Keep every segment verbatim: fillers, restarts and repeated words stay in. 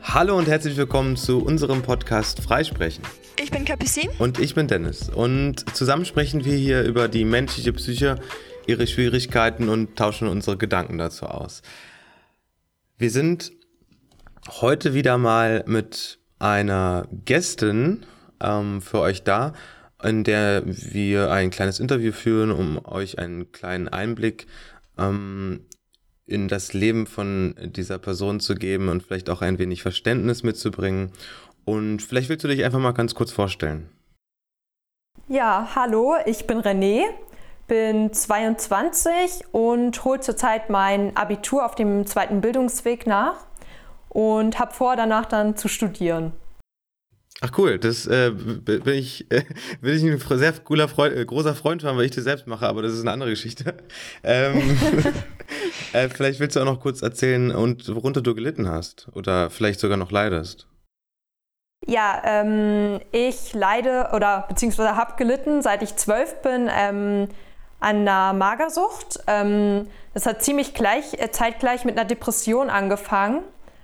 Hallo und herzlich willkommen zu unserem Podcast Freisprechen. Ich bin Capucine. Und ich bin Dennis. Und zusammen sprechen wir hier über die menschliche Psyche, ihre Schwierigkeiten und tauschen unsere Gedanken dazu aus. Wir sind heute wieder mal mit einer Gästin ähm, für euch da, in der wir ein kleines Interview führen, um euch einen kleinen Einblick ähm, in das Leben von dieser Person zu geben und vielleicht auch ein wenig Verständnis mitzubringen. Und vielleicht willst du dich einfach mal ganz kurz vorstellen. Ja, hallo, ich bin René, bin zweiundzwanzig und hole zurzeit mein Abitur auf dem zweiten Bildungsweg nach und habe vor, danach dann zu studieren. Ach cool, das äh, bin ich, äh, bin ich ein sehr cooler Freund, äh, großer Freund von, weil ich das selbst mache, aber das ist eine andere Geschichte. Ähm, äh, vielleicht willst du auch noch kurz erzählen, und worunter du gelitten hast oder vielleicht sogar noch leidest. Ja, ähm, ich leide oder beziehungsweise habe gelitten, seit ich zwölf bin, ähm, an einer Magersucht. Ähm, das hat ziemlich gleich, äh, zeitgleich mit einer Depression angefangen.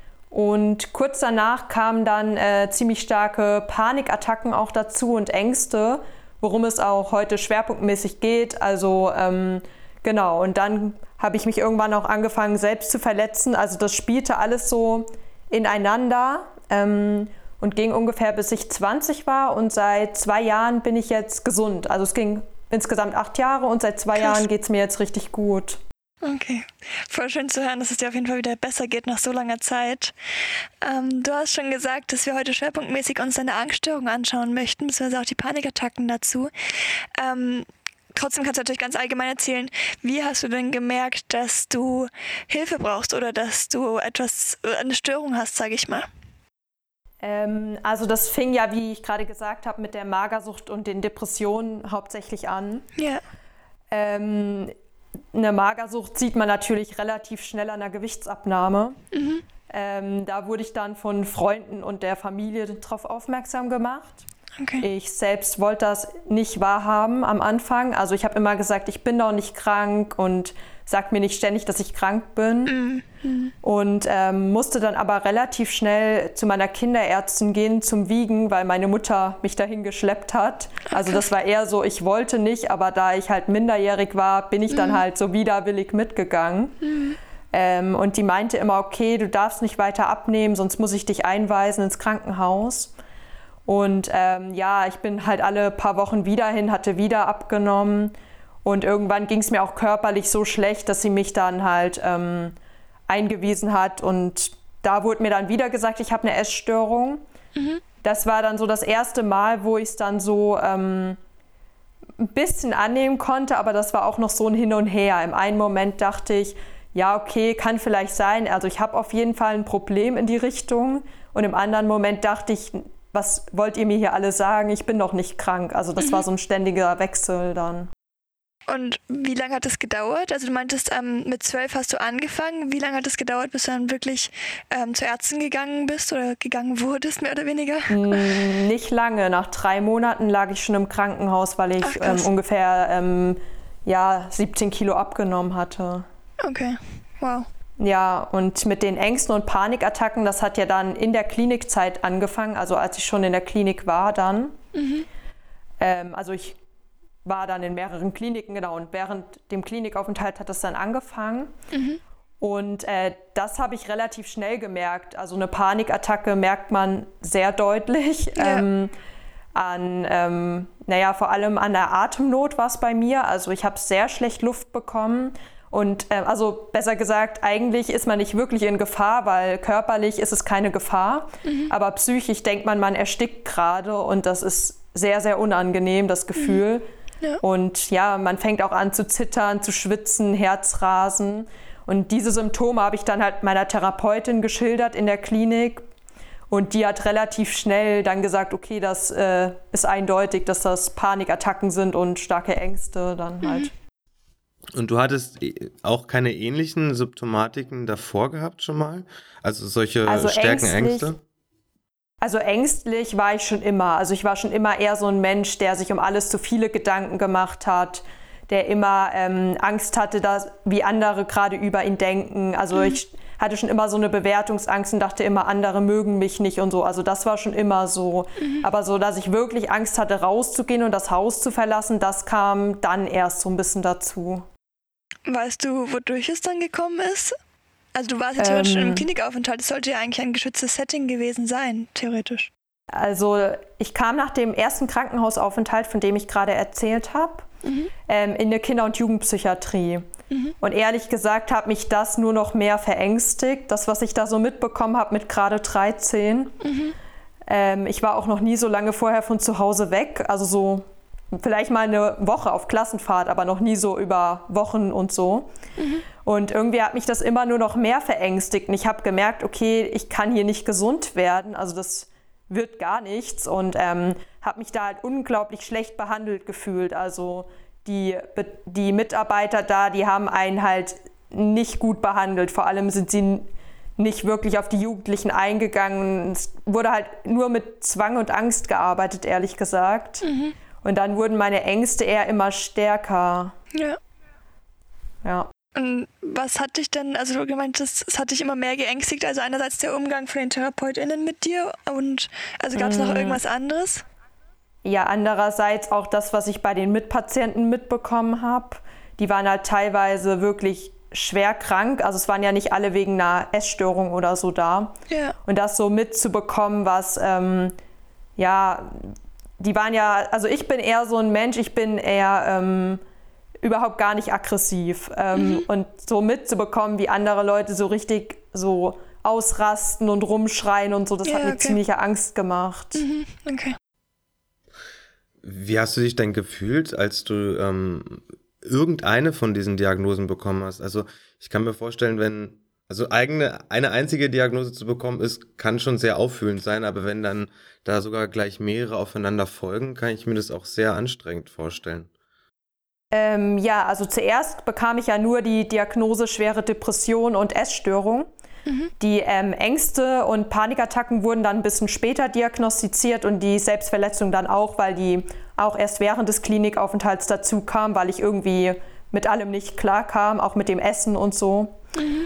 Und kurz danach kamen dann äh, ziemlich starke Panikattacken auch dazu und Ängste, worum es auch heute schwerpunktmäßig geht. Also ähm, genau, und dann habe ich mich irgendwann auch angefangen, selbst zu verletzen. Also das spielte alles so ineinander ähm, und ging ungefähr bis ich zwanzig war. Und seit zwei Jahren bin ich jetzt gesund. Also es ging insgesamt acht Jahre und seit zwei Krass. Jahren geht es mir jetzt richtig gut. Okay, voll schön zu hören, dass es dir auf jeden Fall wieder besser geht nach so langer Zeit. Ähm, du hast schon gesagt, dass wir heute schwerpunktmäßig uns deine Angststörung anschauen möchten, beziehungsweise auch die Panikattacken dazu. Ähm, trotzdem kannst du natürlich ganz allgemein erzählen, wie hast du denn gemerkt, dass du Hilfe brauchst oder dass du etwas, eine Störung hast, sage ich mal? Ähm, also das fing ja, wie ich gerade gesagt habe, mit der Magersucht und den Depressionen hauptsächlich an. Ja. Ähm, Eine Magersucht sieht man natürlich relativ schnell an der Gewichtsabnahme. Mhm. Ähm, da wurde ich dann von Freunden und der Familie darauf aufmerksam gemacht. Okay. Ich selbst wollte das nicht wahrhaben am Anfang. Also ich habe immer gesagt, ich bin doch nicht krank und sag mir nicht ständig, dass ich krank bin. Mhm. Und ähm, musste dann aber relativ schnell zu meiner Kinderärztin gehen zum Wiegen, weil meine Mutter mich dahin geschleppt hat. Okay. Also das war eher so, ich wollte nicht, aber da ich halt minderjährig war, bin ich dann mhm. halt so widerwillig mitgegangen. Mhm. Ähm, und die meinte immer, okay, du darfst nicht weiter abnehmen, sonst muss ich dich einweisen ins Krankenhaus. Und ähm, ja, ich bin halt alle paar Wochen wieder hin, hatte wieder abgenommen. Und irgendwann ging es mir auch körperlich so schlecht, dass sie mich dann halt ähm, eingewiesen hat. Und da wurde mir dann wieder gesagt, ich habe eine Essstörung. Mhm. Das war dann so das erste Mal, wo ich es dann so ähm, ein bisschen annehmen konnte. Aber das war auch noch so ein Hin und Her. Im einen Moment dachte ich, ja okay, kann vielleicht sein. Also ich habe auf jeden Fall ein Problem in die Richtung. Und im anderen Moment dachte ich, was wollt ihr mir hier alle sagen? Ich bin doch nicht krank. Also das mhm. war so ein ständiger Wechsel dann. Und wie lange hat das gedauert? Also du meintest, ähm, mit zwölf hast du angefangen. Wie lange hat es gedauert, bis du dann wirklich ähm, zu Ärzten gegangen bist oder gegangen wurdest, mehr oder weniger? Mm, nicht lange. Nach drei Monaten lag ich schon im Krankenhaus, weil ich Ach, ähm, ungefähr ähm, ja, siebzehn Kilo abgenommen hatte. Okay, wow. Ja, und mit den Ängsten und Panikattacken, das hat ja dann in der Klinikzeit angefangen, also als ich schon in der Klinik war dann. Mhm. Ähm, also ich war dann in mehreren Kliniken, genau, und während dem Klinikaufenthalt hat das dann angefangen. Mhm. Und äh, das habe ich relativ schnell gemerkt. Also eine Panikattacke merkt man sehr deutlich. Ja. Ähm, an, ähm, naja, vor allem an der Atemnot war es bei mir. Also ich habe sehr schlecht Luft bekommen. Und äh, also besser gesagt, eigentlich ist man nicht wirklich in Gefahr, weil körperlich ist es keine Gefahr. Mhm. Aber psychisch denkt man, man erstickt gerade und das ist sehr, sehr unangenehm, das Gefühl. Mhm. Ja. Und ja, man fängt auch an zu zittern, zu schwitzen, Herzrasen. Und diese Symptome habe ich dann halt meiner Therapeutin geschildert in der Klinik. Und die hat relativ schnell dann gesagt, okay, das äh, ist eindeutig, dass das Panikattacken sind und starke Ängste dann halt. Mhm. Und du hattest auch keine ähnlichen Symptomatiken davor gehabt schon mal? Also solche also starken ängstlich, Ängste? Also ängstlich war ich schon immer. Also ich war schon immer eher so ein Mensch, der sich um alles zu viele Gedanken gemacht hat, der immer ähm, Angst hatte, dass, wie andere gerade über ihn denken. Also mhm. ich hatte schon immer so eine Bewertungsangst und dachte immer, andere mögen mich nicht und so. Also das war schon immer so. Mhm. Aber so, dass ich wirklich Angst hatte, rauszugehen und das Haus zu verlassen, das kam dann erst so ein bisschen dazu. Weißt du, wodurch es dann gekommen ist? Also du warst ja theoretisch ähm, im Klinikaufenthalt, das sollte ja eigentlich ein geschütztes Setting gewesen sein, theoretisch. Also ich kam nach dem ersten Krankenhausaufenthalt, von dem ich gerade erzählt habe, mhm. ähm, in eine Kinder- und Jugendpsychiatrie. Mhm. Und ehrlich gesagt hat mich das nur noch mehr verängstigt, das, was ich da so mitbekommen habe mit gerade dreizehn. Mhm. Ähm, ich war auch noch nie so lange vorher von zu Hause weg, also so vielleicht mal eine Woche auf Klassenfahrt, aber noch nie so über Wochen und so. Mhm. Und irgendwie hat mich das immer nur noch mehr verängstigt. Und ich habe gemerkt, okay, ich kann hier nicht gesund werden, also das wird gar nichts. Und ähm, habe mich da halt unglaublich schlecht behandelt gefühlt. Also die, die Mitarbeiter da, die haben einen halt nicht gut behandelt. Vor allem sind sie nicht wirklich auf die Jugendlichen eingegangen. Es wurde halt nur mit Zwang und Angst gearbeitet, ehrlich gesagt. Mhm. Und dann wurden meine Ängste eher immer stärker. Ja. Ja. Und was hat dich denn, also du gemeint hast, es hat dich immer mehr geängstigt, also einerseits der Umgang von den TherapeutInnen mit dir und also gab es noch irgendwas anderes? Ja, andererseits auch das, was ich bei den Mitpatienten mitbekommen habe. Die waren halt teilweise wirklich schwer krank, also es waren ja nicht alle wegen einer Essstörung oder so da. Ja. Und das so mitzubekommen, was, ähm, ja, die waren ja, also ich bin eher so ein Mensch, ich bin eher ähm, überhaupt gar nicht aggressiv. Ähm, mhm. Und so mitzubekommen, wie andere Leute so richtig so ausrasten und rumschreien und so, das ja, hat mir okay. ziemliche Angst gemacht. Mhm. Okay. Wie hast du dich denn gefühlt, als du ähm, irgendeine von diesen Diagnosen bekommen hast? Also ich kann mir vorstellen, wenn Also eigene, eine einzige Diagnose zu bekommen ist, kann schon sehr auffühlend sein, aber wenn dann da sogar gleich mehrere aufeinander folgen, kann ich mir das auch sehr anstrengend vorstellen. Ähm, ja, also zuerst bekam ich ja nur die Diagnose schwere Depression und Essstörung. Mhm. Die ähm, Ängste und Panikattacken wurden dann ein bisschen später diagnostiziert und die Selbstverletzung dann auch, weil die auch erst während des Klinikaufenthalts dazu kam, weil ich irgendwie mit allem nicht klar kam, auch mit dem Essen und so. Mhm.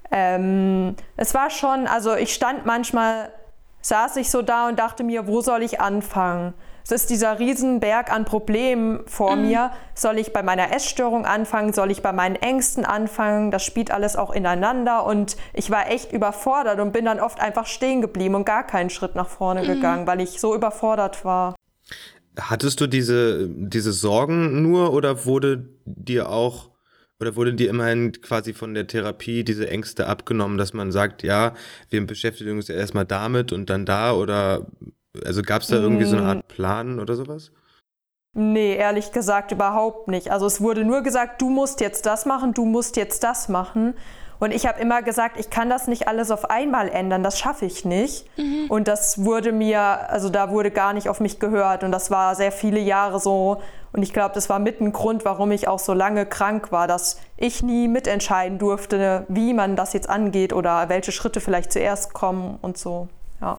Ähm, es war schon, also ich stand manchmal, saß ich so da und dachte mir, wo soll ich anfangen? Es ist dieser Riesenberg an Problemen vor mhm. mir. Soll ich bei meiner Essstörung anfangen? Soll ich bei meinen Ängsten anfangen? Das spielt alles auch ineinander und ich war echt überfordert und bin dann oft einfach stehen geblieben und gar keinen Schritt nach vorne mhm. gegangen, weil ich so überfordert war. Hattest du diese, diese Sorgen nur oder wurde dir auch Oder wurde dir immerhin quasi von der Therapie diese Ängste abgenommen, dass man sagt, ja, wir beschäftigen uns ja erstmal damit und dann da oder, also gab es da irgendwie so eine Art Plan oder sowas? Nee, ehrlich gesagt überhaupt nicht. Also es wurde nur gesagt, du musst jetzt das machen, du musst jetzt das machen. Und ich habe immer gesagt, ich kann das nicht alles auf einmal ändern, das schaffe ich nicht. Mhm. Und das wurde mir, also da wurde gar nicht auf mich gehört und das war sehr viele Jahre so. Und ich glaube, das war mit ein Grund, warum ich auch so lange krank war, dass ich nie mitentscheiden durfte, wie man das jetzt angeht oder welche Schritte vielleicht zuerst kommen und so. Ja.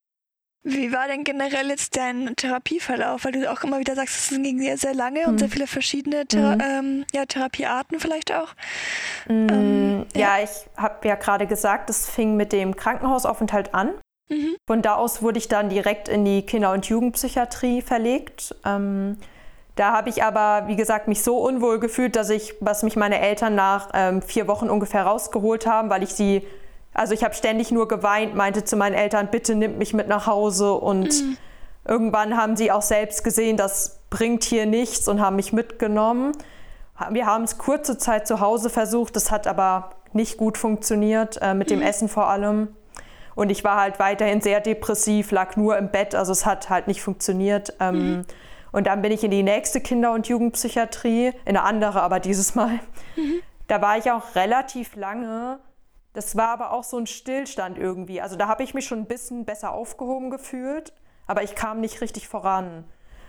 Wie war denn generell jetzt dein Therapieverlauf? Weil du auch immer wieder sagst, es ging sehr, sehr lange und mhm. sehr viele verschiedene Thera- mhm. ähm, ja, Therapiearten vielleicht auch. Mhm. Ähm, ja. ja, ich habe ja gerade gesagt, es fing mit dem Krankenhausaufenthalt an. Mhm. Von da aus wurde ich dann direkt in die Kinder- und Jugendpsychiatrie verlegt. Ähm, Da habe ich aber, wie gesagt, mich so unwohl gefühlt, dass ich, was mich meine Eltern nach ähm, vier Wochen ungefähr rausgeholt haben, weil ich sie, also ich habe ständig nur geweint, meinte zu meinen Eltern, bitte nimmt mich mit nach Hause und mhm. irgendwann haben sie auch selbst gesehen, das bringt hier nichts und haben mich mitgenommen. Wir haben es kurze Zeit zu Hause versucht, das hat aber nicht gut funktioniert, äh, mit dem mhm. Essen vor allem. Und ich war halt weiterhin sehr depressiv, lag nur im Bett, also es hat halt nicht funktioniert. Ähm, mhm. Und dann bin ich in die nächste Kinder- und Jugendpsychiatrie, in eine andere aber dieses Mal. Mhm. Da war ich auch relativ lange. Das war aber auch so ein Stillstand irgendwie. Also da habe ich mich schon ein bisschen besser aufgehoben gefühlt, aber ich kam nicht richtig voran.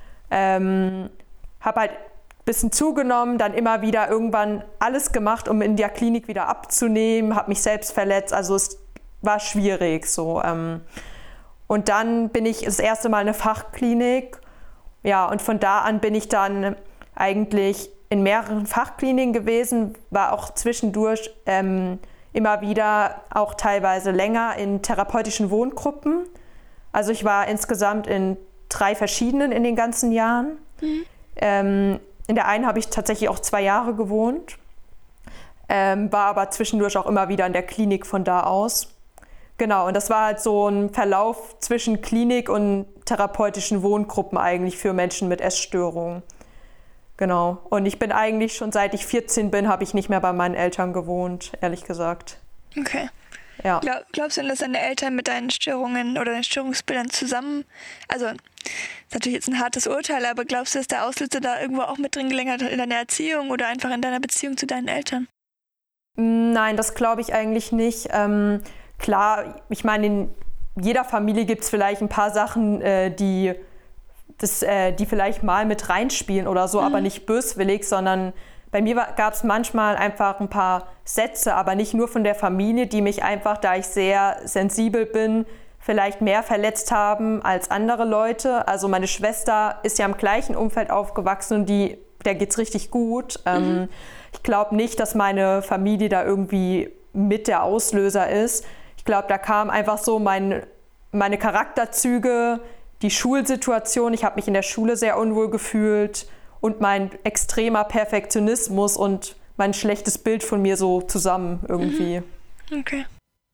Ähm, habe halt ein bisschen zugenommen, dann immer wieder irgendwann alles gemacht, um in der Klinik wieder abzunehmen, habe mich selbst verletzt. Also es war schwierig so. Ähm. Und dann bin ich das erste Mal in eine Fachklinik. Ja, und von da an bin ich dann eigentlich in mehreren Fachkliniken gewesen, war auch zwischendurch ähm, immer wieder auch teilweise länger in therapeutischen Wohngruppen. Also ich war insgesamt in drei verschiedenen in den ganzen Jahren. Mhm. Ähm, in der einen habe ich tatsächlich auch zwei Jahre gewohnt, ähm, war aber zwischendurch auch immer wieder in der Klinik von da aus. Genau, und das war halt so ein Verlauf zwischen Klinik und therapeutischen Wohngruppen eigentlich für Menschen mit Essstörungen. Genau, und ich bin eigentlich schon seit ich vierzehn bin, habe ich nicht mehr bei meinen Eltern gewohnt, ehrlich gesagt. Okay. Ja. Glaub, glaubst du denn, dass deine Eltern mit deinen Störungen oder deinen Störungsbildern zusammen, also das ist natürlich jetzt ein hartes Urteil, aber glaubst du, dass der Auslöser da irgendwo auch mit drin gelegen hat in deiner Erziehung oder einfach in deiner Beziehung zu deinen Eltern? Nein, das glaube ich eigentlich nicht. Ähm, klar, ich meine, in jeder Familie gibt es vielleicht ein paar Sachen, äh, die, das, äh, die vielleicht mal mit reinspielen oder so, mhm. aber nicht böswillig, sondern bei mir gab es manchmal einfach ein paar Sätze, aber nicht nur von der Familie, die mich einfach, da ich sehr sensibel bin, vielleicht mehr verletzt haben als andere Leute. Also meine Schwester ist ja im gleichen Umfeld aufgewachsen und die, der geht's richtig gut. Mhm. Ähm, ich glaube nicht, dass meine Familie da irgendwie mit der Auslöser ist. Ich glaube, da kam einfach so mein, meine Charakterzüge, die Schulsituation. Ich habe mich in der Schule sehr unwohl gefühlt. Und mein extremer Perfektionismus und mein schlechtes Bild von mir so zusammen irgendwie. Okay.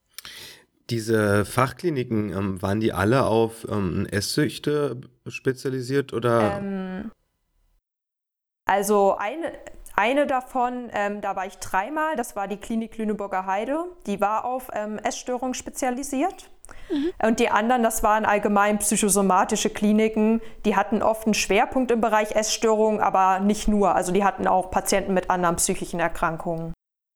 Diese Fachkliniken, ähm, waren die alle auf ähm, Esssüchte spezialisiert oder? Ähm, also eine, eine davon, ähm, da war ich dreimal, das war die Klinik Lüneburger Heide, die war auf ähm, Essstörungen spezialisiert. Mhm. Und die anderen, das waren allgemein psychosomatische Kliniken, die hatten oft einen Schwerpunkt im Bereich Essstörungen, aber nicht nur. Also die hatten auch Patienten mit anderen psychischen Erkrankungen.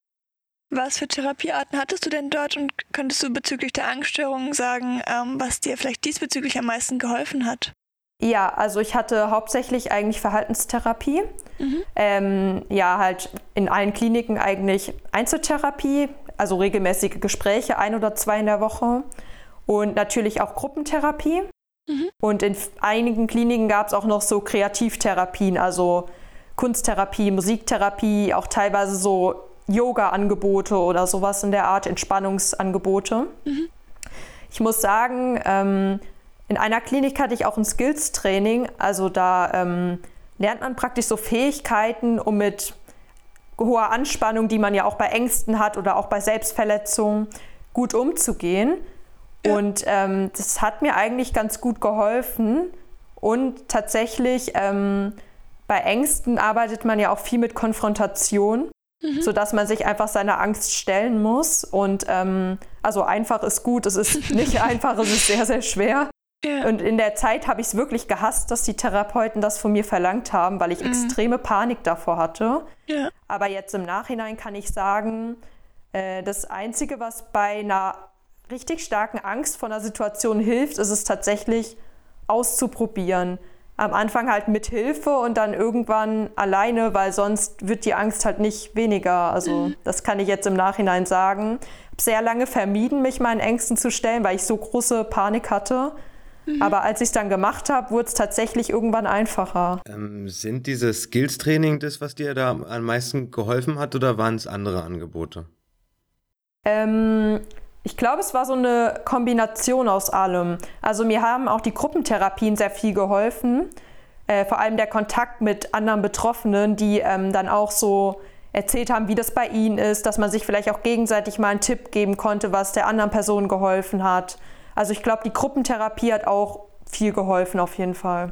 Was für Therapiearten hattest du denn dort und könntest du bezüglich der Angststörungen sagen, ähm, was dir vielleicht diesbezüglich am meisten geholfen hat? Ja, also ich hatte hauptsächlich eigentlich Verhaltenstherapie. Mhm. Ähm, ja, halt in allen Kliniken eigentlich Einzeltherapie, also regelmäßige Gespräche, ein oder zwei in der Woche. Und natürlich auch Gruppentherapie. Mhm. Und in einigen Kliniken gab es auch noch so Kreativtherapien, also Kunsttherapie, Musiktherapie, auch teilweise so Yoga-Angebote oder sowas in der Art, Entspannungsangebote. Mhm. Ich muss sagen, ähm, in einer Klinik hatte ich auch ein Skills-Training, also da ähm, lernt man praktisch so Fähigkeiten, um mit hoher Anspannung, die man ja auch bei Ängsten hat oder auch bei Selbstverletzungen, gut umzugehen. Ja. Und ähm, das hat mir eigentlich ganz gut geholfen. Und tatsächlich ähm, bei Ängsten arbeitet man ja auch viel mit Konfrontation, mhm. sodass man sich einfach seiner Angst stellen muss. Und ähm, also einfach ist gut, es ist nicht einfach, es ist sehr, sehr schwer. Ja. Und in der Zeit habe ich es wirklich gehasst, dass die Therapeuten das von mir verlangt haben, weil ich mhm. extreme Panik davor hatte. Ja. Aber jetzt im Nachhinein kann ich sagen, äh, das Einzige, was bei einer richtig starken Angst vor einer Situation hilft, ist es tatsächlich auszuprobieren. Am Anfang halt mit Hilfe und dann irgendwann alleine, weil sonst wird die Angst halt nicht weniger. Also mhm. das kann ich jetzt im Nachhinein sagen. Ich habe sehr lange vermieden, mich meinen Ängsten zu stellen, weil ich so große Panik hatte. Mhm. Aber als ich es dann gemacht habe, wurde es tatsächlich irgendwann einfacher. Ähm, sind diese Skills-Training das, was dir da am meisten geholfen hat, oder waren es andere Angebote? Ähm, ich glaube, es war so eine Kombination aus allem. Also mir haben auch die Gruppentherapien sehr viel geholfen. Äh, vor allem der Kontakt mit anderen Betroffenen, die ähm, dann auch so erzählt haben, wie das bei ihnen ist, dass man sich vielleicht auch gegenseitig mal einen Tipp geben konnte, was der anderen Person geholfen hat. Also ich glaube, die Gruppentherapie hat auch viel geholfen, auf jeden Fall.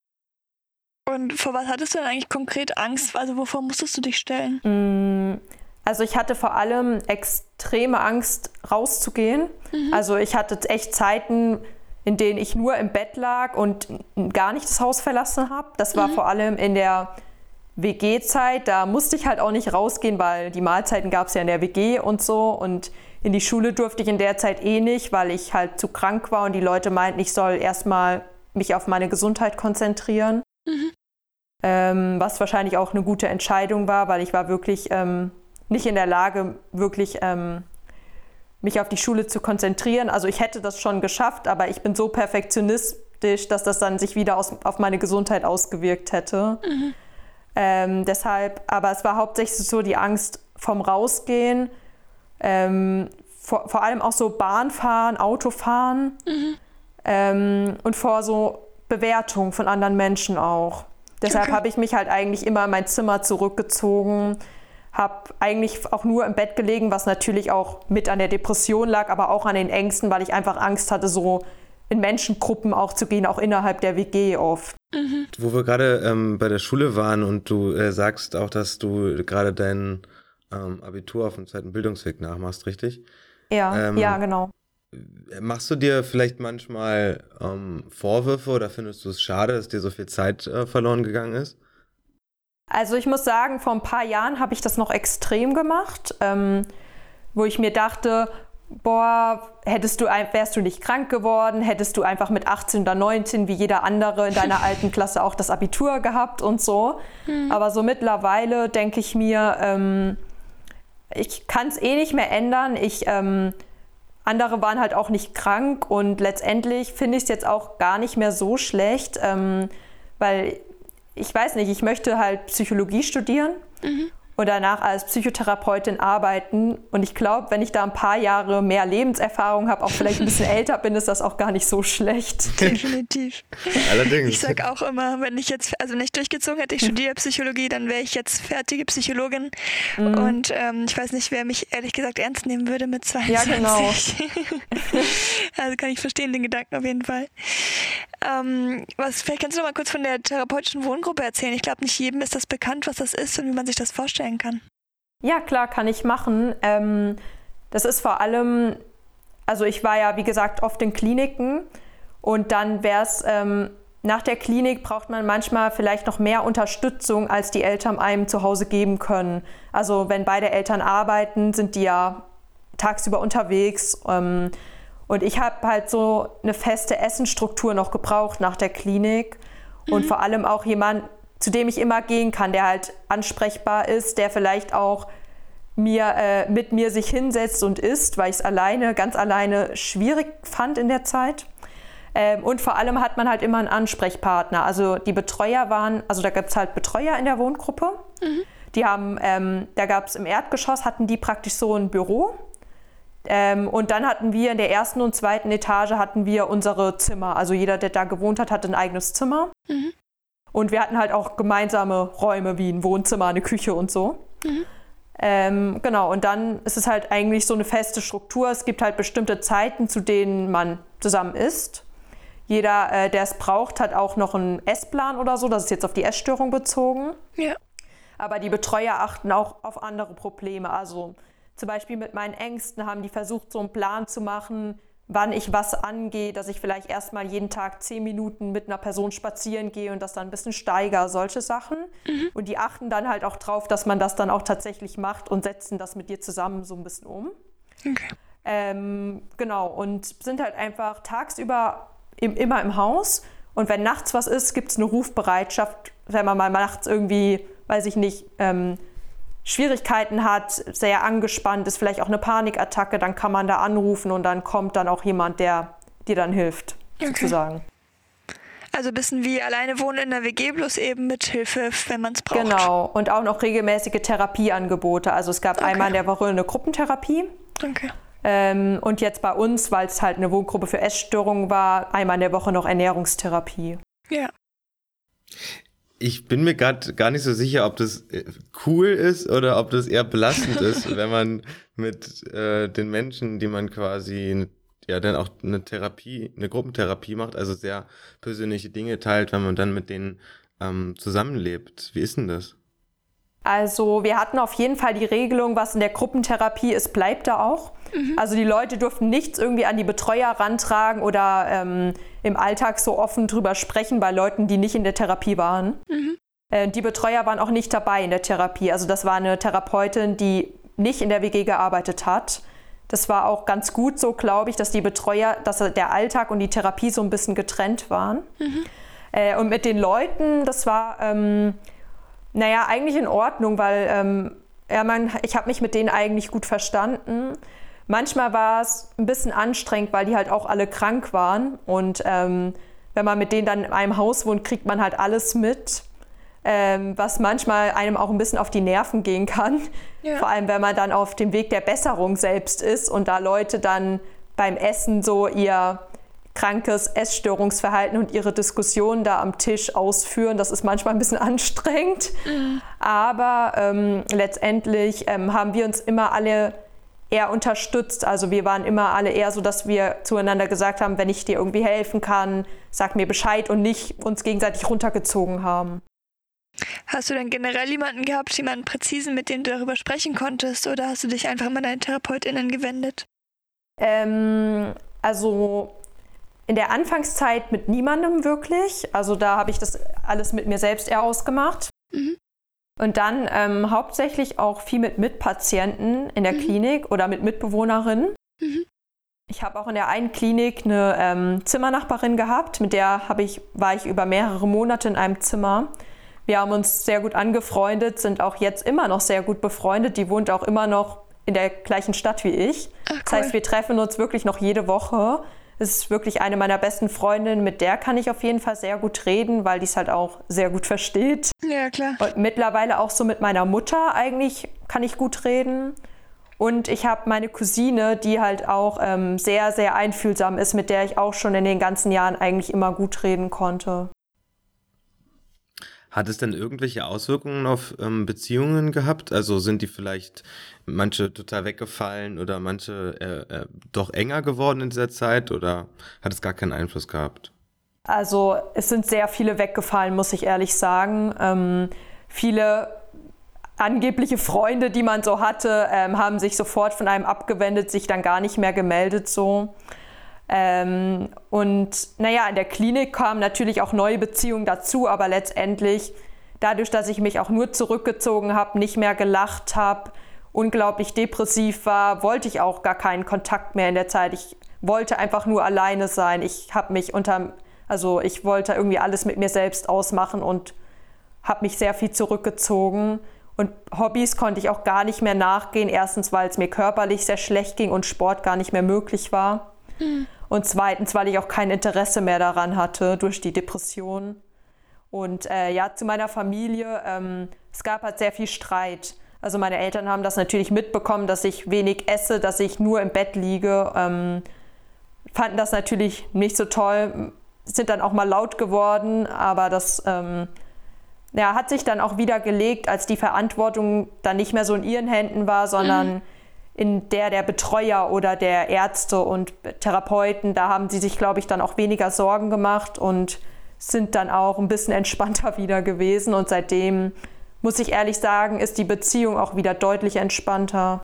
Und vor was hattest du denn eigentlich konkret Angst? Also wovor musstest du dich stellen? Also ich hatte vor allem extreme Angst, rauszugehen. Mhm. Also ich hatte echt Zeiten, in denen ich nur im Bett lag und gar nicht das Haus verlassen habe. Das war mhm. vor allem in der W G-Zeit. Da musste ich halt auch nicht rausgehen, weil die Mahlzeiten gab es ja in der W G und so. Und in die Schule durfte ich in der Zeit eh nicht, weil ich halt zu krank war und die Leute meinten, ich soll erstmal mich auf meine Gesundheit konzentrieren. Mhm. Ähm, was wahrscheinlich auch eine gute Entscheidung war, weil ich war wirklich ähm, nicht in der Lage, wirklich ähm, mich auf die Schule zu konzentrieren. Also ich hätte das schon geschafft, aber ich bin so perfektionistisch, dass das dann sich wieder aus, auf meine Gesundheit ausgewirkt hätte. Mhm. Ähm, deshalb, aber es war hauptsächlich so die Angst vom Rausgehen. Ähm, vor, vor allem auch so Bahnfahren, Autofahren mhm. ähm, und vor so Bewertung von anderen Menschen auch. Deshalb okay. habe ich mich halt eigentlich immer in mein Zimmer zurückgezogen, habe eigentlich auch nur im Bett gelegen, was natürlich auch mit an der Depression lag, aber auch an den Ängsten, weil ich einfach Angst hatte, so in Menschengruppen auch zu gehen, auch innerhalb der W G oft. Mhm. Wo wir gerade ähm, bei der Schule waren und du äh, sagst auch, dass du gerade dein ähm, Abitur auf dem zweiten Bildungsweg nachmachst, richtig? Ja, ähm, ja, genau. Machst du dir vielleicht manchmal ähm, Vorwürfe oder findest du es schade, dass dir so viel Zeit äh, verloren gegangen ist? Also ich muss sagen, vor ein paar Jahren habe ich das noch extrem gemacht, ähm, wo ich mir dachte, boah, hättest du, wärst du nicht krank geworden, hättest du einfach mit achtzehn oder neunzehn wie jeder andere in deiner alten Klasse auch das Abitur gehabt und so. Mhm. Aber so mittlerweile denke ich mir, ähm, ich kann es eh nicht mehr ändern. Ich ähm, Andere waren halt auch nicht krank und letztendlich finde ich es jetzt auch gar nicht mehr so schlecht, ähm, weil ich weiß nicht, ich möchte halt Psychologie studieren mhm. und danach als Psychotherapeutin arbeiten und ich glaube, wenn ich da ein paar Jahre mehr Lebenserfahrung habe, auch vielleicht ein bisschen älter bin, ist das auch gar nicht so schlecht. Definitiv. Allerdings. Ich sage auch immer, wenn ich jetzt, also wenn ich durchgezogen hätte, ich studiere Psychologie, dann wäre ich jetzt fertige Psychologin mhm. und ähm, ich weiß nicht, wer mich ehrlich gesagt ernst nehmen würde mit zweiundzwanzig. Ja, genau. Also kann ich verstehen, den Gedanken auf jeden Fall. Ähm, was, vielleicht kannst du noch mal kurz von der therapeutischen Wohngruppe erzählen. Ich glaube, nicht jedem ist das bekannt, was das ist und wie man sich das vorstellen kann. Ja, klar, kann ich machen. Ähm, das ist vor allem, also ich war ja, wie gesagt, oft in Kliniken und dann wäre es, ähm, nach der Klinik braucht man manchmal vielleicht noch mehr Unterstützung, als die Eltern einem zu Hause geben können. Also wenn beide Eltern arbeiten, sind die ja tagsüber unterwegs. Ähm, Und ich habe halt so eine feste Essensstruktur noch gebraucht nach der Klinik und mhm. vor allem auch jemand, zu dem ich immer gehen kann, der halt ansprechbar ist, der vielleicht auch mir, äh, mit mir sich hinsetzt und isst, weil ich es alleine, ganz alleine schwierig fand in der Zeit. Ähm, und vor allem hat man halt immer einen Ansprechpartner. Also die Betreuer waren, also da gibt es halt Betreuer in der Wohngruppe. Mhm. Die haben, ähm, da gab es im Erdgeschoss, hatten die praktisch so ein Büro. Ähm, und dann hatten wir in der ersten und zweiten Etage hatten wir unsere Zimmer. Also jeder, der da gewohnt hat, hatte ein eigenes Zimmer. Mhm. Und wir hatten halt auch gemeinsame Räume wie ein Wohnzimmer, eine Küche und so. Mhm. Ähm, genau, und dann ist es halt eigentlich so eine feste Struktur. Es gibt halt bestimmte Zeiten, zu denen man zusammen isst. Jeder, äh, der es braucht, hat auch noch einen Essplan oder so. Das ist jetzt auf die Essstörung bezogen. Ja. Aber die Betreuer achten auch auf andere Probleme. Also zum Beispiel mit meinen Ängsten haben die versucht, so einen Plan zu machen, wann ich was angehe, dass ich vielleicht erstmal jeden Tag zehn Minuten mit einer Person spazieren gehe und das dann ein bisschen steigere, solche Sachen. Mhm. Und die achten dann halt auch drauf, dass man das dann auch tatsächlich macht und setzen das mit dir zusammen so ein bisschen um. Okay. Ähm, genau, und sind halt einfach tagsüber im, immer im Haus. Und wenn nachts was ist, gibt es eine Rufbereitschaft, wenn man mal nachts irgendwie, weiß ich nicht, ähm, Schwierigkeiten hat, sehr angespannt ist, vielleicht auch eine Panikattacke, dann kann man da anrufen und dann kommt dann auch jemand, der dir dann hilft, okay. sozusagen. Also ein bisschen wie alleine wohnen in der W G, bloß eben mit Hilfe, wenn man es braucht. Genau, und auch noch regelmäßige Therapieangebote. Also es gab okay. einmal in der Woche eine Gruppentherapie. Okay. Ähm, und jetzt bei uns, weil es halt eine Wohngruppe für Essstörungen war, einmal in der Woche noch Ernährungstherapie. Ja. Ich bin mir gerade gar nicht so sicher, ob das cool ist oder ob das eher belastend ist, wenn man mit äh, den Menschen, die man quasi ja dann auch eine Therapie, eine Gruppentherapie macht, also sehr persönliche Dinge teilt, wenn man dann mit denen ähm, zusammenlebt. Wie ist denn das? Also wir hatten auf jeden Fall die Regelung, was in der Gruppentherapie ist, bleibt da auch. Mhm. Also die Leute durften nichts irgendwie an die Betreuer rantragen oder ähm, im Alltag so offen drüber sprechen bei Leuten, die nicht in der Therapie waren. Mhm. Äh, die Betreuer waren auch nicht dabei in der Therapie. Also das war eine Therapeutin, die nicht in der W G gearbeitet hat. Das war auch ganz gut so, glaube ich, dass die Betreuer, dass der Alltag und die Therapie so ein bisschen getrennt waren. Mhm. Äh, und mit den Leuten, das war... Ähm, Naja, eigentlich in Ordnung, weil ähm, ja, man, ich habe mich mit denen eigentlich gut verstanden. Manchmal war es ein bisschen anstrengend, weil die halt auch alle krank waren. Und ähm, wenn man mit denen dann in einem Haus wohnt, kriegt man halt alles mit. ähm, was manchmal einem auch ein bisschen auf die Nerven gehen kann. Ja. Vor allem, wenn man dann auf dem Weg der Besserung selbst ist und da Leute dann beim Essen so ihr krankes Essstörungsverhalten und ihre Diskussionen da am Tisch ausführen. Das ist manchmal ein bisschen anstrengend. Mhm. Aber ähm, letztendlich ähm, haben wir uns immer alle eher unterstützt. Also wir waren immer alle eher so, dass wir zueinander gesagt haben, wenn ich dir irgendwie helfen kann, sag mir Bescheid und nicht uns gegenseitig runtergezogen haben. Hast du denn generell jemanden gehabt, jemanden präzisen, mit dem du darüber sprechen konntest, oder hast du dich einfach immer an deine TherapeutInnen gewendet? Ähm, also in der Anfangszeit mit niemandem wirklich. Also da habe ich das alles mit mir selbst eher ausgemacht. Mhm. Und dann ähm, hauptsächlich auch viel mit Mitpatienten in der mhm. Klinik oder mit Mitbewohnerinnen. Mhm. Ich habe auch in der einen Klinik eine ähm, Zimmernachbarin gehabt, mit der habe ich, war ich über mehrere Monate in einem Zimmer. Wir haben uns sehr gut angefreundet, sind auch jetzt immer noch sehr gut befreundet. Die wohnt auch immer noch in der gleichen Stadt wie ich. Ach, cool. Das heißt, wir treffen uns wirklich noch jede Woche. Es ist wirklich eine meiner besten Freundinnen, mit der kann ich auf jeden Fall sehr gut reden, weil die es halt auch sehr gut versteht. Ja, klar. Und mittlerweile auch so mit meiner Mutter eigentlich kann ich gut reden. Und ich habe meine Cousine, die halt auch ähm, sehr, sehr einfühlsam ist, mit der ich auch schon in den ganzen Jahren eigentlich immer gut reden konnte. Hat es denn irgendwelche Auswirkungen auf ähm, Beziehungen gehabt? Also sind die vielleicht manche total weggefallen oder manche äh, äh, doch enger geworden in dieser Zeit oder hat es gar keinen Einfluss gehabt? Also es sind sehr viele weggefallen, muss ich ehrlich sagen. Ähm, viele angebliche Freunde, die man so hatte, ähm, haben sich sofort von einem abgewendet, sich dann gar nicht mehr gemeldet so. Ähm, und naja, in der Klinik kamen natürlich auch neue Beziehungen dazu, aber letztendlich, dadurch, dass ich mich auch nur zurückgezogen habe, nicht mehr gelacht habe, unglaublich depressiv war, wollte ich auch gar keinen Kontakt mehr in der Zeit. Ich wollte einfach nur alleine sein. Ich habe mich unter, also ich wollte irgendwie alles mit mir selbst ausmachen und habe mich sehr viel zurückgezogen. Und Hobbys konnte ich auch gar nicht mehr nachgehen. Erstens, weil es mir körperlich sehr schlecht ging und Sport gar nicht mehr möglich war. Mhm. Und zweitens, weil ich auch kein Interesse mehr daran hatte durch die Depression. Und äh, ja, zu meiner Familie, ähm, es gab halt sehr viel Streit. Also meine Eltern haben das natürlich mitbekommen, dass ich wenig esse, dass ich nur im Bett liege. Ähm, fanden das natürlich nicht so toll, sind dann auch mal laut geworden, aber das ähm, ja, hat sich dann auch wieder gelegt, als die Verantwortung dann nicht mehr so in ihren Händen war, sondern mhm. in der der Betreuer oder der Ärzte und Therapeuten. Da haben sie sich, glaube ich, dann auch weniger Sorgen gemacht und sind dann auch ein bisschen entspannter wieder gewesen. Und seitdem, muss ich ehrlich sagen, ist die Beziehung auch wieder deutlich entspannter.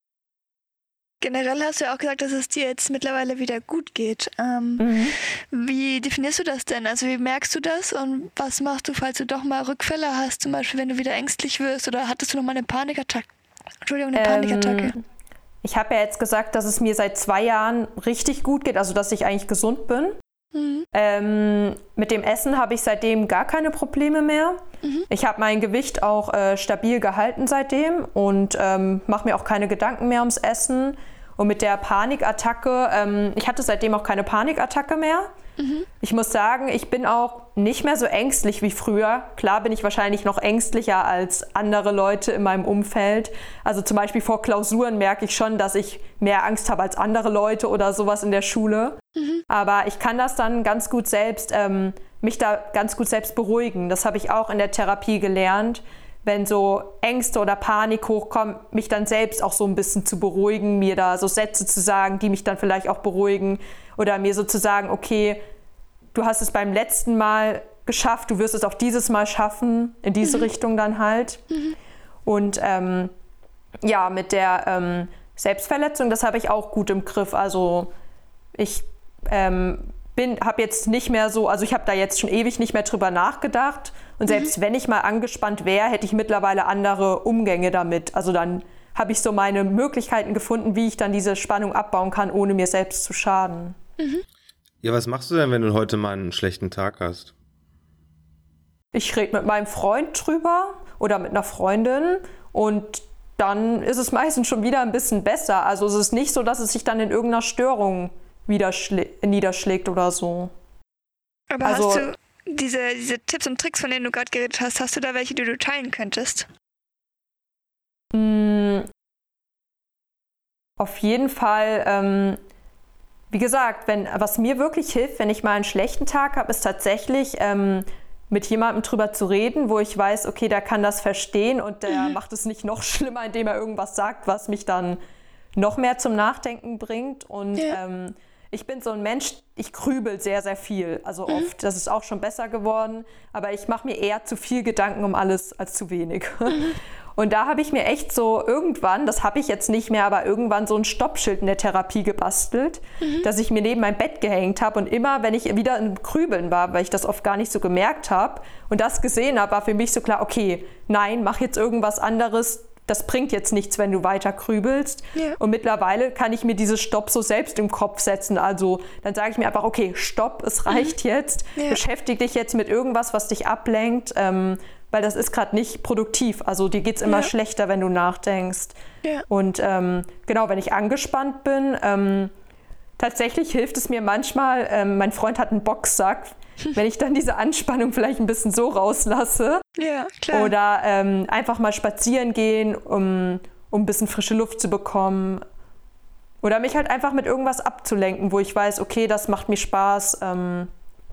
Generell hast du ja auch gesagt, dass es dir jetzt mittlerweile wieder gut geht. Ähm, mhm. Wie definierst du das denn? Also wie merkst du das und was machst du, falls du doch mal Rückfälle hast, zum Beispiel wenn du wieder ängstlich wirst oder hattest du noch mal eine Panikattacke? Entschuldigung, eine ähm, Panikattacke. Ich habe ja jetzt gesagt, dass es mir seit zwei Jahren richtig gut geht, also dass ich eigentlich gesund bin. Mhm. Ähm, mit dem Essen habe ich seitdem gar keine Probleme mehr. Mhm. Ich habe mein Gewicht auch äh, stabil gehalten seitdem und ähm, mache mir auch keine Gedanken mehr ums Essen. Und mit der Panikattacke, ähm, ich hatte seitdem auch keine Panikattacke mehr. Mhm. Ich muss sagen, ich bin auch nicht mehr so ängstlich wie früher. Klar bin ich wahrscheinlich noch ängstlicher als andere Leute in meinem Umfeld. Also zum Beispiel vor Klausuren merke ich schon, dass ich mehr Angst habe als andere Leute oder sowas in der Schule. Mhm. Aber ich kann das dann ganz gut selbst, ähm, mich da ganz gut selbst beruhigen. Das habe ich auch in der Therapie gelernt. Wenn so Ängste oder Panik hochkommen, mich dann selbst auch so ein bisschen zu beruhigen, mir da so Sätze zu sagen, die mich dann vielleicht auch beruhigen oder mir so zu sagen, okay, du hast es beim letzten Mal geschafft, du wirst es auch dieses Mal schaffen, in diese mhm. Richtung dann halt. Mhm. Und ähm, ja, mit der ähm, Selbstverletzung, das habe ich auch gut im Griff. Also ich ähm, bin, habe jetzt nicht mehr so, also ich habe da jetzt schon ewig nicht mehr drüber nachgedacht. Und selbst mhm. wenn ich mal angespannt wäre, hätte ich mittlerweile andere Umgänge damit. Also dann habe ich so meine Möglichkeiten gefunden, wie ich dann diese Spannung abbauen kann, ohne mir selbst zu schaden. Mhm. Ja, was machst du denn, wenn du heute mal einen schlechten Tag hast? Ich rede mit meinem Freund drüber oder mit einer Freundin und dann ist es meistens schon wieder ein bisschen besser. Also es ist nicht so, dass es sich dann in irgendeiner Störung wieder schlä- niederschlägt oder so. Aber also, hast du... diese, diese Tipps und Tricks, von denen du gerade geredet hast, hast du da welche, die du teilen könntest? Mm, auf jeden Fall, ähm, wie gesagt, wenn, was mir wirklich hilft, wenn ich mal einen schlechten Tag habe, ist tatsächlich ähm, mit jemandem drüber zu reden, wo ich weiß, okay, der kann das verstehen und der mhm. macht es nicht noch schlimmer, indem er irgendwas sagt, was mich dann noch mehr zum Nachdenken bringt. Und ja. ähm, ich bin so ein Mensch, ich grübel sehr, sehr viel, also mhm. oft. Das ist auch schon besser geworden, aber ich mache mir eher zu viel Gedanken um alles als zu wenig. Mhm. Und da habe ich mir echt so irgendwann, das habe ich jetzt nicht mehr, aber irgendwann so ein Stoppschild in der Therapie gebastelt, mhm. dass ich mir neben mein Bett gehängt habe und immer, wenn ich wieder im Grübeln war, weil ich das oft gar nicht so gemerkt habe und das gesehen habe, war für mich so klar, okay, nein, mach jetzt irgendwas anderes, das bringt jetzt nichts, wenn du weiter grübelst. Ja. Und mittlerweile kann ich mir dieses Stopp so selbst im Kopf setzen. Also dann sage ich mir einfach, okay, stopp, es reicht mhm. jetzt. Ja. Beschäftige dich jetzt mit irgendwas, was dich ablenkt, ähm, weil das ist gerade nicht produktiv. Also dir geht es immer ja. schlechter, wenn du nachdenkst. Ja. Und ähm, genau, wenn ich angespannt bin, ähm, tatsächlich hilft es mir manchmal, ähm, mein Freund hat einen Boxsack, wenn ich dann diese Anspannung vielleicht ein bisschen so rauslasse. Ja, klar. Oder ähm, einfach mal spazieren gehen, um, um ein bisschen frische Luft zu bekommen. Oder mich halt einfach mit irgendwas abzulenken, wo ich weiß, okay, das macht mir Spaß. Ähm,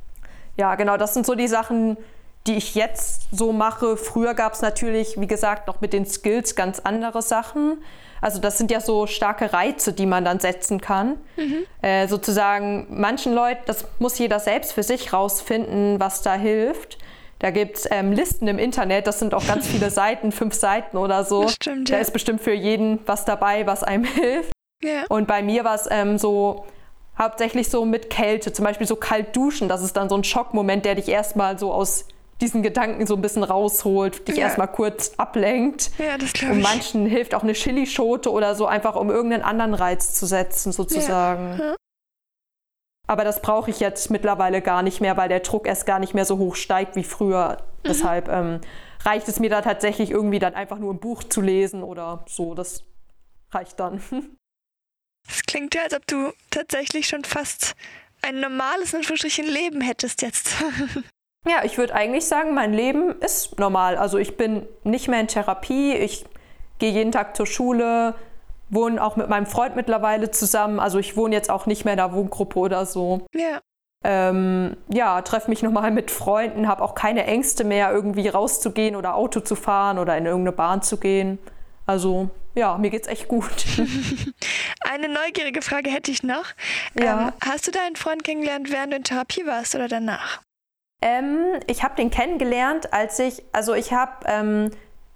ja, genau, das sind so die Sachen, die ich jetzt so mache. Früher gab es natürlich, wie gesagt, noch mit den Skills ganz andere Sachen. Also das sind ja so starke Reize, die man dann setzen kann. Mhm. Äh, sozusagen manchen Leuten, das muss jeder selbst für sich rausfinden, was da hilft. Da gibt es ähm, Listen im Internet, das sind auch ganz viele Seiten, fünf Seiten oder so. Das stimmt, ja. Da ist bestimmt für jeden was dabei, was einem hilft. Ja. Und bei mir war es ähm, so hauptsächlich so mit Kälte, zum Beispiel so kalt duschen. Das ist dann so ein Schockmoment, der dich erstmal so aus diesen Gedanken so ein bisschen rausholt, dich ja. erstmal kurz ablenkt. Ja, das glaube ich. Und manchen hilft auch eine Chilischote oder so, einfach um irgendeinen anderen Reiz zu setzen, sozusagen. Ja. Ja. Aber das brauche ich jetzt mittlerweile gar nicht mehr, weil der Druck erst gar nicht mehr so hoch steigt wie früher. Mhm. Deshalb ähm, reicht es mir da tatsächlich irgendwie dann einfach nur ein Buch zu lesen oder so. Das reicht dann. Es klingt ja, als ob du tatsächlich schon fast ein normales, in Anführungsstrichen, Leben hättest jetzt. Ja, ich würde eigentlich sagen, mein Leben ist normal. Also ich bin nicht mehr in Therapie, ich gehe jeden Tag zur Schule, wohne auch mit meinem Freund mittlerweile zusammen. Also ich wohne jetzt auch nicht mehr in der Wohngruppe oder so. Ja. Ähm, ja, treffe mich nochmal mit Freunden, habe auch keine Ängste mehr, irgendwie rauszugehen oder Auto zu fahren oder in irgendeine Bahn zu gehen. Also ja, mir geht's echt gut. Eine neugierige Frage hätte ich noch. Ja. Ähm, hast du deinen Freund kennengelernt, während du in Therapie warst oder danach? Ähm, ich habe den kennengelernt, als ich, also ich habe ähm,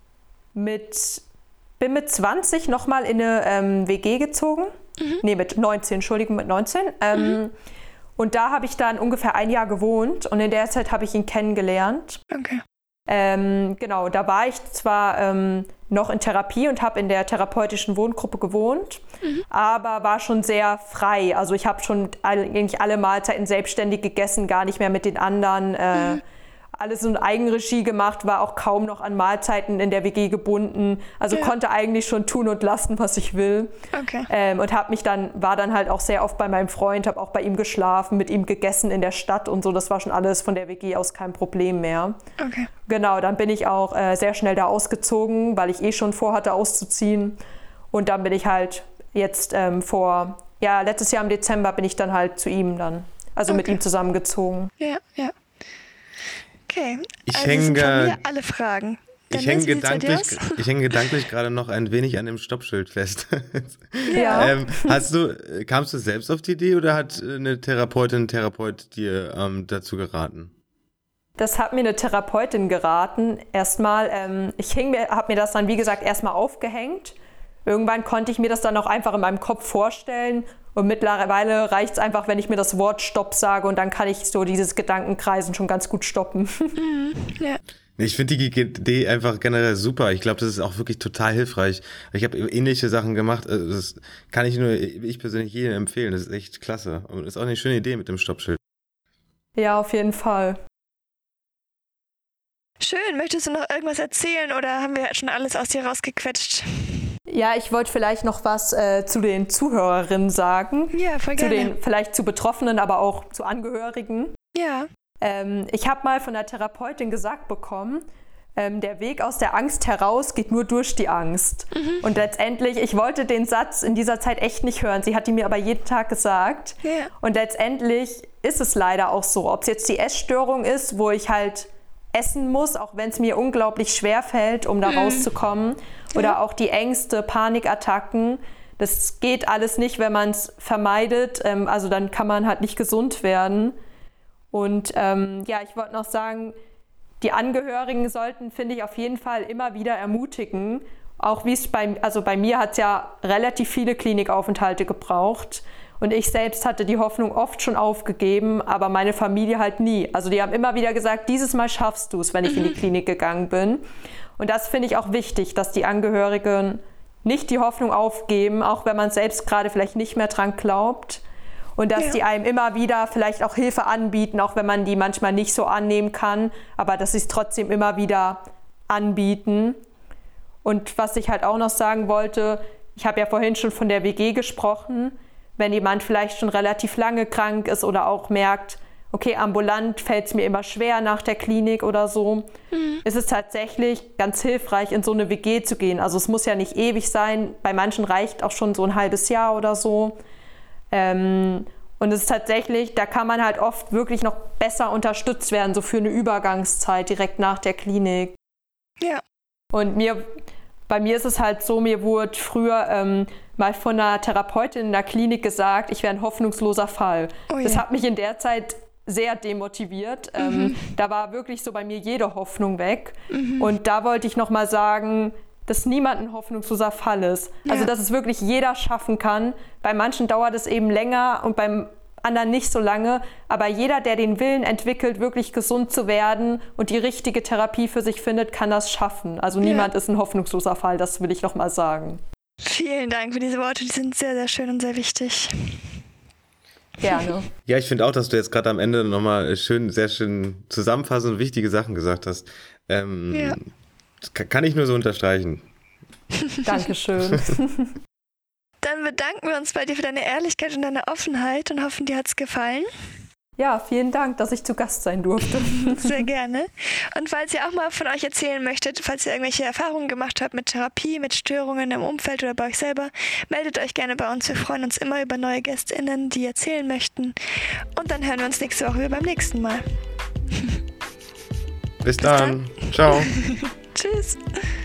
mit, bin mit zwanzig nochmal in eine ähm, W G gezogen. Mhm. Nee, mit neunzehn, Entschuldigung, mit neunzehn. Ähm, mhm. Und da habe ich dann ungefähr ein Jahr gewohnt und in der Zeit habe ich ihn kennengelernt. Okay. Ähm, genau, da war ich zwar ähm, noch in Therapie und habe in der therapeutischen Wohngruppe gewohnt, mhm. aber war schon sehr frei. Also ich habe schon all, eigentlich alle Mahlzeiten selbstständig gegessen, gar nicht mehr mit den anderen. Äh, mhm. Alles in Eigenregie gemacht, war auch kaum noch an Mahlzeiten in der W G gebunden. Also ja. konnte eigentlich schon tun und lassen, was ich will. Okay. Ähm, und habe mich dann, war dann halt auch sehr oft bei meinem Freund, habe auch bei ihm geschlafen, mit ihm gegessen in der Stadt und so. Das war schon alles von der W G aus kein Problem mehr. Okay. Genau, dann bin ich auch äh, sehr schnell da ausgezogen, weil ich eh schon vorhatte auszuziehen. Und dann bin ich halt jetzt ähm, vor, ja, letztes Jahr im Dezember bin ich dann halt zu ihm dann, also okay. mit ihm zusammengezogen. Ja, ja. Okay, ich also hänge, sind von mir alle Fragen. Ich hänge gedanklich, ich häng gedanklich gerade noch ein wenig an dem Stoppschild fest. Ja. ähm, hast du, kamst du selbst auf die Idee oder hat eine Therapeutin, Therapeut dir ähm, dazu geraten? Das hat mir eine Therapeutin geraten. Erstmal, ähm, ich habe mir das dann, wie gesagt, erstmal aufgehängt. Irgendwann konnte ich mir das dann auch einfach in meinem Kopf vorstellen. Und mittlerweile reicht es einfach, wenn ich mir das Wort Stopp sage und dann kann ich so dieses Gedankenkreisen schon ganz gut stoppen. Mhm, ja. Ich finde die Idee einfach generell super. Ich glaube, das ist auch wirklich total hilfreich. Ich habe ähnliche Sachen gemacht. Das kann ich nur, ich persönlich jedem empfehlen. Das ist echt klasse. Und ist auch eine schöne Idee mit dem Stoppschild. Ja, auf jeden Fall. Schön. Möchtest du noch irgendwas erzählen oder haben wir schon alles aus dir rausgequetscht? Ja, ich wollte vielleicht noch was äh, zu den Zuhörerinnen sagen. Ja, voll gerne. Zu den, vielleicht zu Betroffenen, aber auch zu Angehörigen. Ja. Ähm, ich habe mal von der Therapeutin gesagt bekommen, ähm, der Weg aus der Angst heraus geht nur durch die Angst. Mhm. Und letztendlich, ich wollte den Satz in dieser Zeit echt nicht hören. Sie hat ihn mir aber jeden Tag gesagt. Ja. Und letztendlich ist es leider auch so. Ob es jetzt die Essstörung ist, wo ich halt essen muss, auch wenn es mir unglaublich schwer fällt, um da mhm. rauszukommen. Oder ja. auch die Ängste, Panikattacken. Das geht alles nicht, wenn man es vermeidet. Ähm, also dann kann man halt nicht gesund werden. Und ähm, ja, ich wollte noch sagen, die Angehörigen sollten, finde ich, auf jeden Fall immer wieder ermutigen. Auch wie es bei, also bei mir hat es ja relativ viele Klinikaufenthalte gebraucht. Und ich selbst hatte die Hoffnung oft schon aufgegeben, aber meine Familie halt nie. Also die haben immer wieder gesagt, dieses Mal schaffst du es, wenn ich mhm. in die Klinik gegangen bin. Und das finde ich auch wichtig, dass die Angehörigen nicht die Hoffnung aufgeben, auch wenn man selbst gerade vielleicht nicht mehr dran glaubt. Und dass ja. die einem immer wieder vielleicht auch Hilfe anbieten, auch wenn man die manchmal nicht so annehmen kann, aber dass sie es trotzdem immer wieder anbieten. Und was ich halt auch noch sagen wollte, ich habe ja vorhin schon von der W G gesprochen, wenn jemand vielleicht schon relativ lange krank ist oder auch merkt, okay, ambulant fällt es mir immer schwer nach der Klinik oder so, mhm. ist es tatsächlich ganz hilfreich, in so eine W G zu gehen. Also es muss ja nicht ewig sein, bei manchen reicht auch schon so ein halbes Jahr oder so. Ähm, und es ist tatsächlich, da kann man halt oft wirklich noch besser unterstützt werden, so für eine Übergangszeit direkt nach der Klinik. Ja. Und mir, bei mir ist es halt so, mir wurde früher ähm, mal von einer Therapeutin in der Klinik gesagt, ich wäre ein hoffnungsloser Fall. Oh ja. Das hat mich in der Zeit sehr demotiviert. Mhm. Ähm, da war wirklich so bei mir jede Hoffnung weg. Mhm. Und da wollte ich nochmal sagen, dass niemand ein hoffnungsloser Fall ist. Ja. Also, dass es wirklich jeder schaffen kann. Bei manchen dauert es eben länger und beim anderen nicht so lange. Aber jeder, der den Willen entwickelt, wirklich gesund zu werden und die richtige Therapie für sich findet, kann das schaffen. Also, niemand ja. ist ein hoffnungsloser Fall. Das will ich noch mal sagen. Vielen Dank für diese Worte. Die sind sehr, sehr schön und sehr wichtig. Gerne. Ja, ich finde auch, dass du jetzt gerade am Ende nochmal schön, sehr schön zusammenfassend und wichtige Sachen gesagt hast. Ähm, ja. Kann ich nur so unterstreichen. Dankeschön. Dann bedanken wir uns bei dir für deine Ehrlichkeit und deine Offenheit und hoffen, dir hat es gefallen. Ja, vielen Dank, dass ich zu Gast sein durfte. Sehr gerne. Und falls ihr auch mal von euch erzählen möchtet, falls ihr irgendwelche Erfahrungen gemacht habt mit Therapie, mit Störungen im Umfeld oder bei euch selber, meldet euch gerne bei uns. Wir freuen uns immer über neue GästInnen, die erzählen möchten. Und dann hören wir uns nächste Woche wieder beim nächsten Mal. Bis dann. Bis dann. Ciao. Tschüss.